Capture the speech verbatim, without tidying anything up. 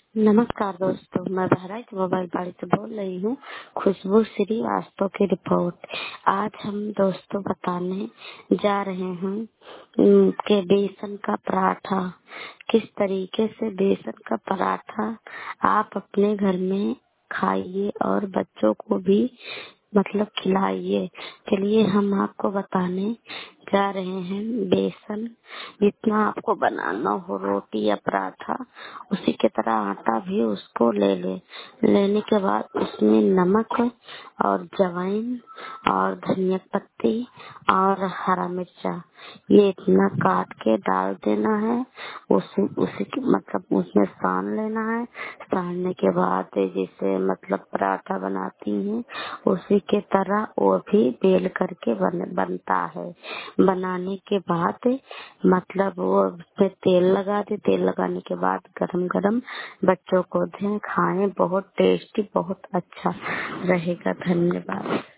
नमस्कार दोस्तों, मैं बहराइच मोबाइल पाड़ी से बोल रही हूँ। खुशबू श्रीवास्तव की रिपोर्ट। आज हम दोस्तों बताने जा रहे हैं उम, कि बेसन का पराठा किस तरीके से बेसन का पराठा आप अपने घर में खाइए और बच्चों को भी मतलब खिलाइए। चलिए हम आपको बताने जा रहे हैं। बेसन जितना आपको बनाना हो, रोटी या पराठा, उसी के तरह आटा भी उसको ले ले लेने के बाद उसमें नमक और जवाइन और धनिया पत्ती और हरा मिर्चा ये इतना काट के डाल देना है। उसी उसी के मतलब उसमें सान लेना है। सानने के बाद जैसे मतलब पराठा बनाती हैं उसी के तरह वो भी बेल करके बन, बनता है। बनाने के बाद मतलब वो उसमें तेल लगा दे। तेल लगाने के बाद गरम गरम बच्चों को दें, खाएं। बहुत टेस्टी, बहुत अच्छा रहेगा। धन्यवाद।